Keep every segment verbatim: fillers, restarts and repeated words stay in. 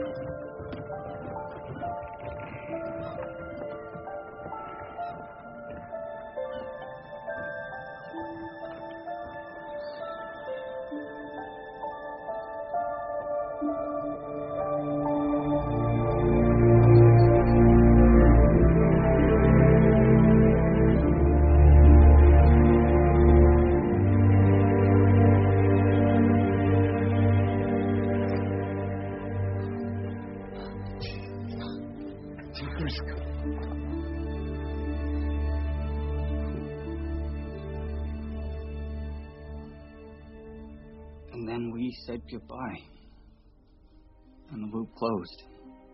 And then we said goodbye. And the loop closed.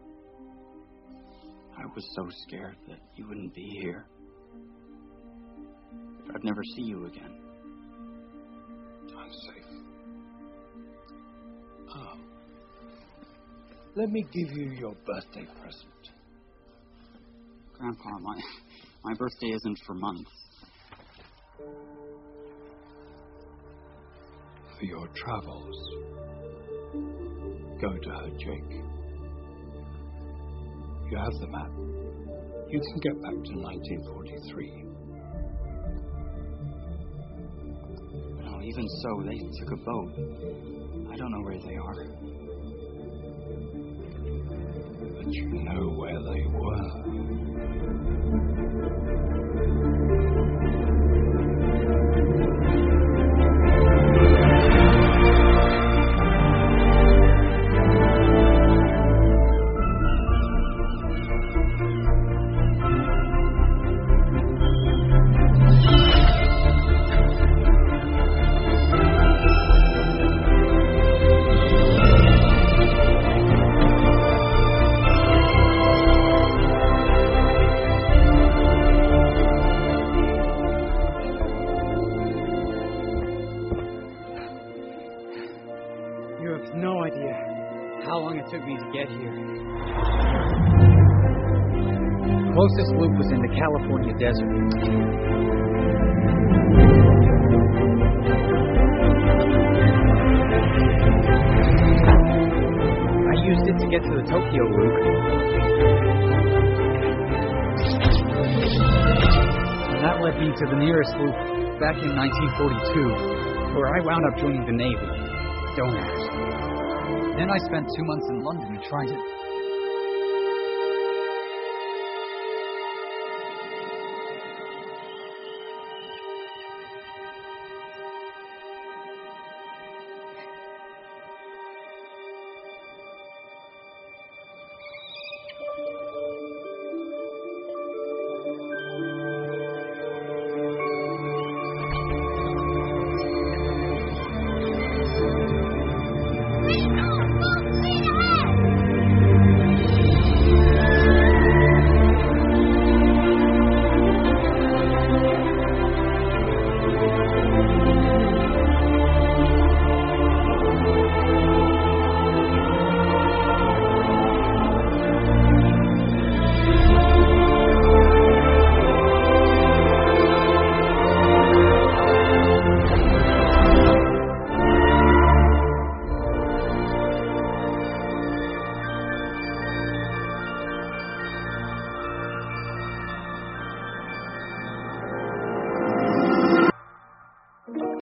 I was so scared that you wouldn't be here. That I'd never see you again. I'm safe. Oh. Let me give you your birthday present. Grandpa, my, my birthday isn't for months. For your travels. Go to her, Jake. You have the map. You can get back to nineteen forty-three. No, even so, they took a boat. I don't know where they are. But you know where they were. No idea how long it took me to get here. Closest loop was in the California desert. I used it to get to the Tokyo loop. And that led me to the nearest loop back in nineteen forty-two, where I wound up joining the Navy. Don't ask. Then I spent two months in London trying to